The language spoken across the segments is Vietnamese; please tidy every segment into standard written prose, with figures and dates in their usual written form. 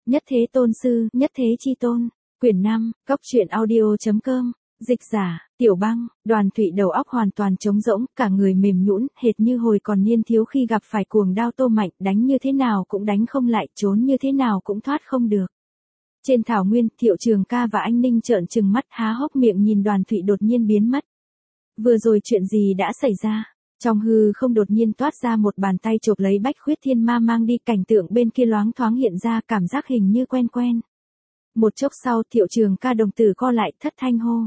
Nhất thế tôn sư, nhất thế chi tôn. Quyển 5, Cóc truyện audio.com. Dịch giả, Tiểu Băng. Đoàn Thụy đầu óc hoàn toàn trống rỗng, cả người mềm nhũn, hệt như hồi còn niên thiếu khi gặp phải cuồng đao Tô Mạnh, đánh như thế nào cũng đánh không lại, trốn như thế nào cũng thoát không được. Trên thảo nguyên, Thiệu Trường Ca và anh Ninh trợn trừng mắt há hốc miệng nhìn Đoàn Thụy đột nhiên biến mất. Vừa rồi chuyện gì đã xảy ra? Trong hư không đột nhiên toát ra một bàn tay chộp lấy Bách Khuyết Thiên Ma mang đi, cảnh tượng bên kia loáng thoáng hiện ra, cảm giác hình như quen quen. Một chốc sau, Thiệu Trường Ca đồng tử co lại, thất thanh hô.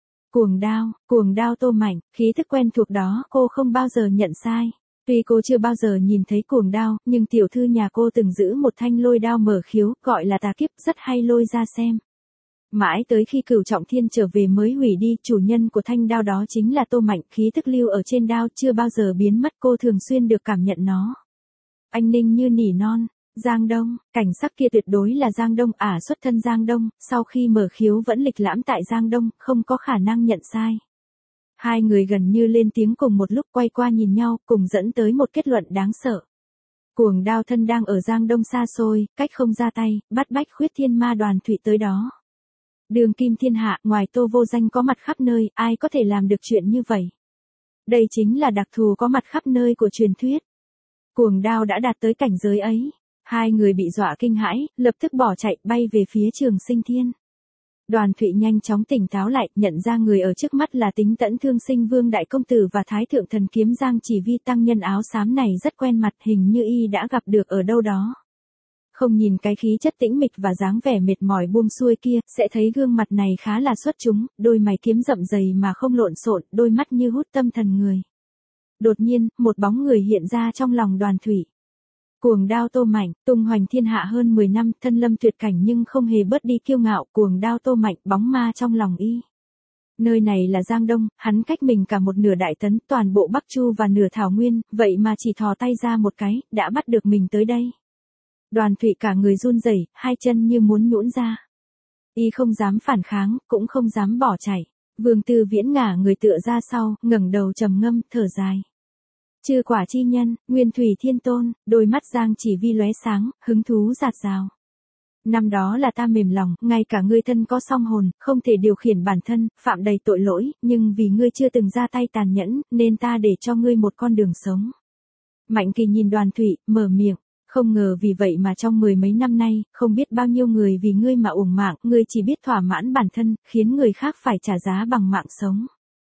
Cuồng đao Tô Mạnh, khí thức quen thuộc đó cô không bao giờ nhận sai. Tuy cô chưa bao giờ nhìn thấy cuồng đao, nhưng tiểu thư nhà cô từng giữ một thanh lôi đao mở khiếu, gọi là tà kiếp, rất hay lôi ra xem. Mãi tới khi Cửu Trọng Thiên trở về mới hủy đi, chủ nhân của thanh đao đó chính là Tô Mạnh, khí thức lưu ở trên đao chưa bao giờ biến mất, cô thường xuyên được cảm nhận nó. Anh Ninh như nỉ non. Giang Đông, cảnh sắc kia tuyệt đối là Giang Đông, xuất thân Giang Đông, sau khi mở khiếu vẫn lịch lãm tại Giang Đông, không có khả năng nhận sai. Hai người gần như lên tiếng cùng một lúc, quay qua nhìn nhau, cùng dẫn tới một kết luận đáng sợ. Cuồng đao thân đang ở Giang Đông xa xôi, cách không ra tay, bắt Bách Khuyết Thiên Ma Đoàn Thụy tới đó. Đường kim thiên hạ, ngoài Tô Vô Danh có mặt khắp nơi, ai có thể làm được chuyện như vậy? Đây chính là đặc thù có mặt khắp nơi của truyền thuyết. Cuồng đao đã đạt tới cảnh giới ấy. Hai người bị dọa kinh hãi, lập tức bỏ chạy, bay về phía Trường Sinh Thiên. Đoàn Thụy nhanh chóng tỉnh táo lại, nhận ra người ở trước mắt là Tính Tẫn Thương Sinh Vương Đại Công Tử và Thái Thượng Thần Kiếm Giang Chỉ Vi tăng nhân áo xám này rất quen mặt, hình như y đã gặp được ở đâu đó. Không nhìn cái khí chất tĩnh mịch và dáng vẻ mệt mỏi buông xuôi kia, sẽ thấy gương mặt này khá là xuất chúng, đôi mày kiếm rậm dày mà không lộn xộn, đôi mắt như hút tâm thần người. Đột nhiên, một bóng người hiện ra trong lòng Đoàn Thụy. Cuồng đao Tô Mạnh, tung hoành thiên hạ hơn 10 năm, thân lâm tuyệt cảnh nhưng không hề bớt đi kiêu ngạo, cuồng đao Tô Mạnh, bóng ma trong lòng y. Nơi này là Giang Đông, hắn cách mình cả một nửa đại tấn, toàn bộ Bắc Chu và nửa thảo nguyên, vậy mà chỉ thò tay ra một cái, đã bắt được mình tới đây. Đoàn Thụy cả người run rẩy, hai chân như muốn nhũn ra. Y không dám phản kháng, cũng không dám bỏ chạy. Vương Tư Viễn ngả người tựa ra sau, ngẩng đầu trầm ngâm, thở dài. Chư quả chi nhân, Nguyên Thủy Thiên Tôn, đôi mắt Giang Chỉ Vi lóe sáng, hứng thú rạt rào. Năm đó là ta mềm lòng, ngay cả ngươi thân có song hồn, không thể điều khiển bản thân, phạm đầy tội lỗi, nhưng vì ngươi chưa từng ra tay tàn nhẫn, nên ta để cho ngươi một con đường sống. Mạnh Kỳ nhìn Đoàn Thụy, mở miệng, không ngờ vì vậy mà trong 10 mấy năm nay, không biết bao nhiêu người vì ngươi mà uổng mạng, ngươi chỉ biết thỏa mãn bản thân, khiến người khác phải trả giá bằng mạng sống.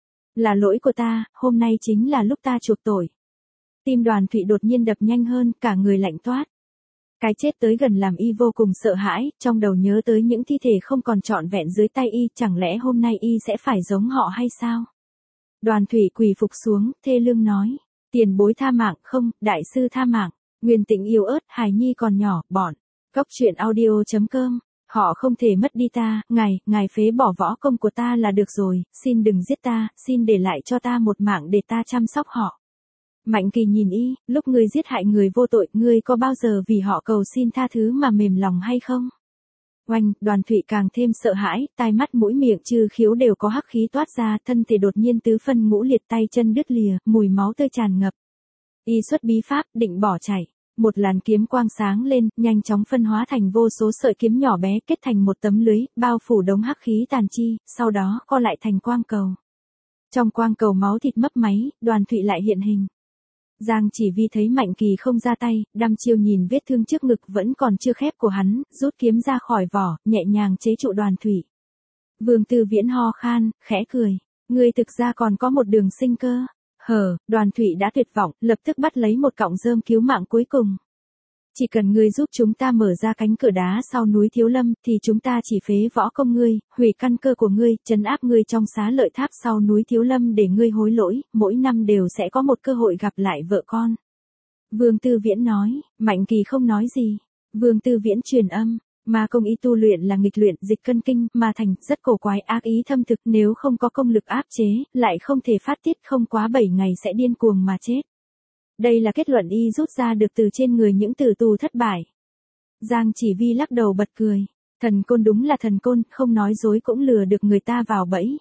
Là lỗi của ta, hôm nay chính là lúc ta chuộc tội. Tim Đoàn Thụy đột nhiên đập nhanh hơn, cả người lạnh toát. Cái chết tới gần làm y vô cùng sợ hãi, trong đầu nhớ tới những thi thể không còn trọn vẹn dưới tay y, chẳng lẽ hôm nay y sẽ phải giống họ hay sao? Đoàn Thụy quỳ phục xuống, thê lương nói, tiền bối tha mạng, không, đại sư tha mạng, Nguyên Tĩnh yêu ớt, hài nhi còn nhỏ, bọn. Cóc truyện audio.com, họ không thể mất đi ta, ngài phế bỏ võ công của ta là được rồi, xin đừng giết ta, xin để lại cho ta một mạng để ta chăm sóc họ. Mạnh Kỳ nhìn y, lúc ngươi giết hại người vô tội, ngươi có bao giờ vì họ cầu xin tha thứ mà mềm lòng hay không? Oanh, Đoàn Thụy càng thêm sợ hãi, tai mắt mũi miệng trừ khiếu đều có hắc khí toát ra, thân thể đột nhiên tứ phân ngũ liệt, tay chân đứt lìa, mùi máu tươi tràn ngập. Y xuất bí pháp, định bỏ chạy. Một làn kiếm quang sáng lên, nhanh chóng phân hóa thành vô số sợi kiếm nhỏ bé kết thành một tấm lưới, bao phủ đống hắc khí tàn chi, sau đó co lại thành quang cầu. Trong quang cầu máu thịt mấp máy, Đoàn Thụy lại hiện hình. Giang Chỉ Vi thấy Mạnh Kỳ không ra tay, đăm chiêu nhìn vết thương trước ngực vẫn còn chưa khép của hắn, rút kiếm ra khỏi vỏ, nhẹ nhàng chế trụ Đoàn Thụy. Vương Tư Viễn ho khan, khẽ cười, ngươi thực ra còn có một đường sinh cơ. Đoàn Thụy đã tuyệt vọng, lập tức bắt lấy một cọng rơm cứu mạng cuối cùng. Chỉ cần ngươi giúp chúng ta mở ra cánh cửa đá sau núi Thiếu Lâm, thì chúng ta chỉ phế võ công ngươi, hủy căn cơ của ngươi, trấn áp ngươi trong Xá Lợi Tháp sau núi Thiếu Lâm để ngươi hối lỗi, mỗi năm đều sẽ có một cơ hội gặp lại vợ con. Vương Tư Viễn nói, Mạnh Kỳ không nói gì. Vương Tư Viễn truyền âm, mà công ý tu luyện là nghịch luyện, dịch cân kinh, mà thành, rất cổ quái, ác ý thâm thực, nếu không có công lực áp chế, lại không thể phát tiết, không quá 7 ngày sẽ điên cuồng mà chết. Đây là kết luận y rút ra được từ trên người những tử tù thất bại. Giang Chỉ Vi lắc đầu bật cười. Thần côn đúng là thần côn, không nói dối cũng lừa được người ta vào bẫy.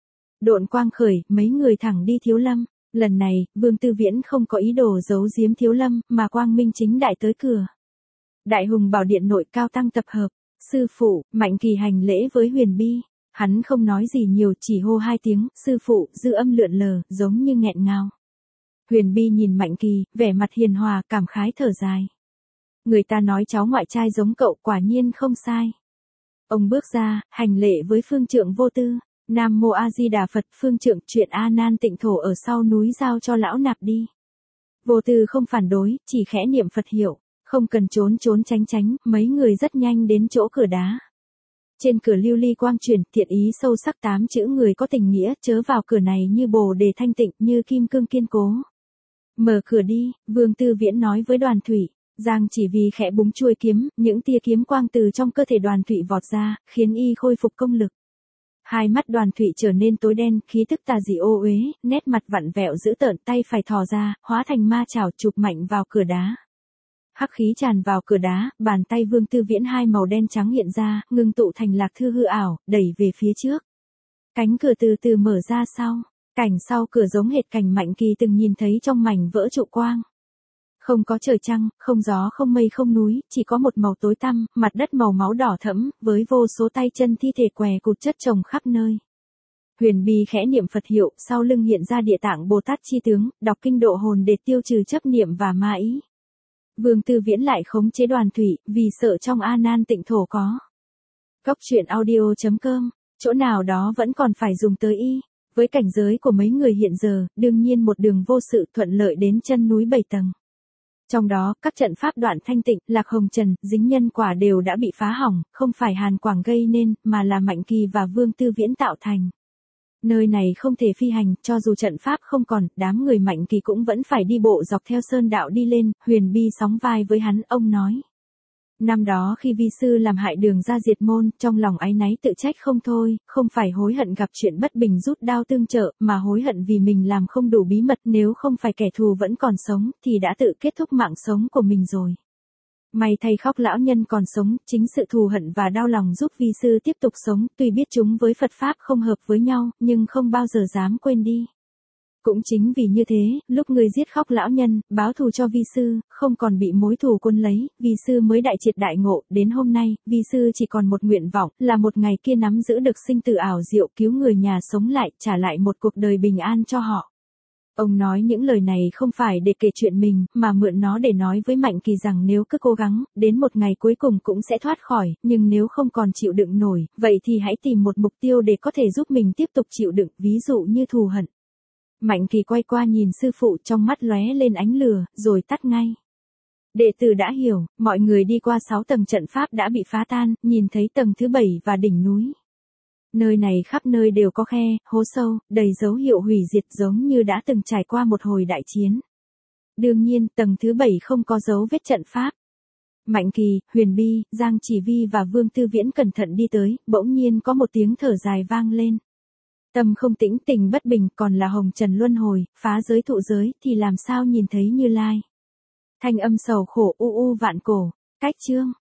Độn quang khởi, mấy người thẳng đi Thiếu Lâm. Lần này, Vương Tư Viễn không có ý đồ giấu giếm Thiếu Lâm, mà quang minh chính đại tới cửa. Đại Hùng Bảo Điện nội cao tăng tập hợp. Sư phụ, Mạnh Kỳ hành lễ với Huyền Bi. Hắn không nói gì nhiều, chỉ hô 2 tiếng, sư phụ, dư âm lượn lờ, giống như nghẹn ngào. Huyền Bi nhìn Mạnh Kỳ, vẻ mặt hiền hòa, cảm khái thở dài. Người ta nói cháu ngoại trai giống cậu, quả nhiên không sai. Ông bước ra, hành lễ với phương trượng Vô Tư. Nam Mô A Di Đà Phật. Phương trượng, chuyện A Nan tịnh thổ ở sau núi giao cho lão nạp đi. Vô Tư không phản đối, chỉ khẽ niệm Phật hiệu, không cần trốn tránh, mấy người rất nhanh đến chỗ cửa đá. Trên cửa lưu ly quang truyền, thiện ý sâu sắc 8 chữ người có tình nghĩa, chớ vào cửa này như bồ đề thanh tịnh, như kim cương kiên cố. Mở cửa đi, Vương Tư Viễn nói với Đoàn Thủy. Giang Chỉ Vi khẽ búng chuôi kiếm, những tia kiếm quang từ trong cơ thể Đoàn Thủy vọt ra, khiến y khôi phục công lực. Hai mắt Đoàn Thủy trở nên tối đen, khí tức tà dị ô uế, nét mặt vặn vẹo dữ tợn, tay phải thò ra, hóa thành ma chảo chụp mạnh vào cửa đá. Hắc khí tràn vào cửa đá, bàn tay Vương Tư Viễn 2 màu đen trắng hiện ra, ngưng tụ thành lạc thư hư ảo, đẩy về phía trước. Cánh cửa từ từ mở ra sau. Cảnh sau cửa giống hệt cảnh Mạnh Kỳ từng nhìn thấy trong mảnh vỡ trụ quang. Không có trời trăng, không gió, không mây, không núi, chỉ có một màu tối tăm, mặt đất màu máu đỏ thẫm, với vô số tay chân thi thể què cụt chất chồng khắp nơi. Huyền Bi khẽ niệm Phật hiệu, sau lưng hiện ra Địa Tạng Bồ Tát chi tướng, đọc kinh độ hồn để tiêu trừ chấp niệm và ma ý. Vương Tư Viễn lại khống chế Đoàn Thủy, vì sợ trong A Nan tịnh thổ có. Cốc truyện audio.com, chỗ nào đó vẫn còn phải dùng tới y. Với cảnh giới của mấy người hiện giờ, đương nhiên một đường vô sự thuận lợi đến chân núi 7 tầng. Trong đó, các trận pháp Đoạn Thanh Tịnh, Lạc Hồng Trần, Dính Nhân Quả đều đã bị phá hỏng, không phải Hàn Quảng gây nên, mà là Mạnh Kỳ và Vương Tư Viễn tạo thành. Nơi này không thể phi hành, cho dù trận pháp không còn, đám người Mạnh Kỳ cũng vẫn phải đi bộ dọc theo sơn đạo đi lên. Huyền Bi sóng vai với hắn, ông nói. Năm đó khi vi sư làm hại Đường ra diệt môn, trong lòng áy náy tự trách không thôi, không phải hối hận gặp chuyện bất bình rút đao tương trợ, mà hối hận vì mình làm không đủ bí mật, nếu không phải kẻ thù vẫn còn sống, thì đã tự kết thúc mạng sống của mình rồi. May thay Khóc lão nhân còn sống, chính sự thù hận và đau lòng giúp vi sư tiếp tục sống, tuy biết chúng với Phật Pháp không hợp với nhau, nhưng không bao giờ dám quên đi. Cũng chính vì như thế, lúc người giết Khóc lão nhân, báo thù cho vi sư, không còn bị mối thù quân lấy, vi sư mới đại triệt đại ngộ, đến hôm nay, vi sư chỉ còn một nguyện vọng, là một ngày kia nắm giữ được sinh tử ảo diệu, cứu người nhà sống lại, trả lại một cuộc đời bình an cho họ. Ông nói những lời này không phải để kể chuyện mình, mà mượn nó để nói với Mạnh Kỳ rằng nếu cứ cố gắng, đến một ngày cuối cùng cũng sẽ thoát khỏi, nhưng nếu không còn chịu đựng nổi, vậy thì hãy tìm một mục tiêu để có thể giúp mình tiếp tục chịu đựng, ví dụ như thù hận. Mạnh Kỳ quay qua nhìn sư phụ, trong mắt lóe lên ánh lửa, rồi tắt ngay. Đệ tử đã hiểu, mọi người đi qua 6 tầng trận pháp đã bị phá tan, nhìn thấy tầng thứ 7 và đỉnh núi. Nơi này khắp nơi đều có khe, hố sâu, đầy dấu hiệu hủy diệt giống như đã từng trải qua một hồi đại chiến. Đương nhiên, tầng thứ 7 không có dấu vết trận pháp. Mạnh Kỳ, Huyền Bi, Giang Chỉ Vi và Vương Tư Viễn cẩn thận đi tới, bỗng nhiên có một tiếng thở dài vang lên. Tâm không tĩnh, tình bất bình, còn là hồng trần luân hồi, phá giới thụ giới, thì làm sao nhìn thấy Như Lai. Thanh âm sầu khổ u vạn cổ. Cách chương.